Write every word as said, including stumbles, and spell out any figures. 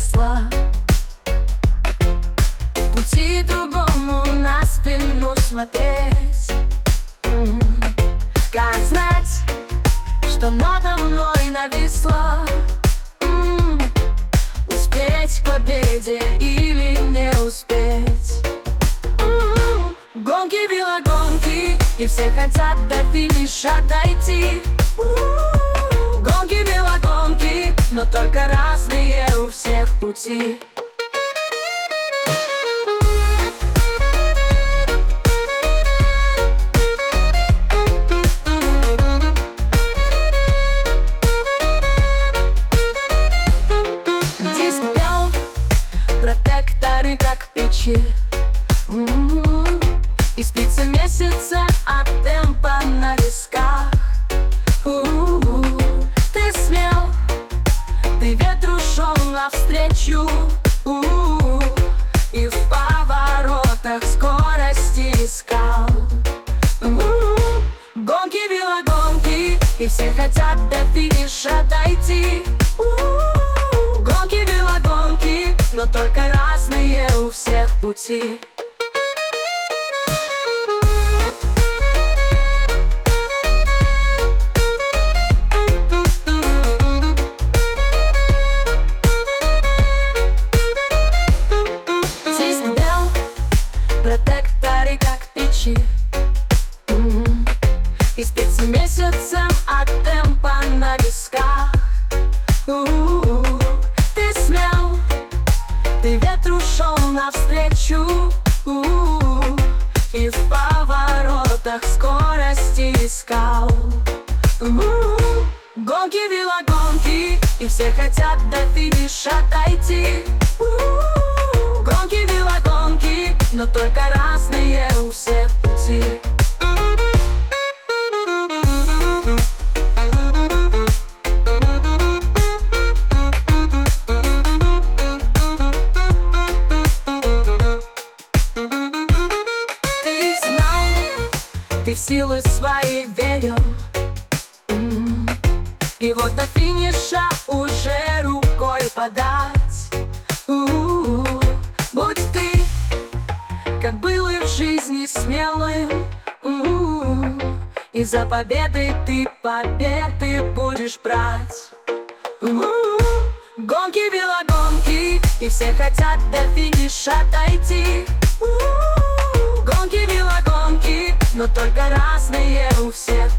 весла. Пути другому на спину смотреть, как знать, что надо мной нависло. Успеть к победе или не успеть. Гонки, велогонки, и все хотят до финиша дойти. Гонки, велогонки, но только разные у всех пути. Диск пел, протекторы как печи, и спицы месяца от темпа на висках. У-у-у. Ты смел, ты ветру шел навстречу, У-у-у. И в поворотах скорости искал. У-у-у. Гонки, велогонки, и все хотят до финиша дойти. У-у-у. Гонки, велогонки, но только разные у всех пути. Протекторы как печи, и спицы месяцем от темпа на висках. У-у-у. Ты смел, ты ветру шел навстречу, У-у-у. И в поворотах скорости искал. У-у-у. Гонки, велогонки, и все хотят до финиша дойти. У-у-у. Гонки, велогонки, но только разные у всех пути. Ты знал, ты в силы свои верил, и вот до финиша уже рукой подать. У-у-у. Будь ты, как был и в жизни, смелым, У-у-у. И за победой ты победы будешь брать. У-у-у. Гонки, велогонки, и все хотят до финиша дойти. У-у-у. Гонки, велогонки, но только разные у всех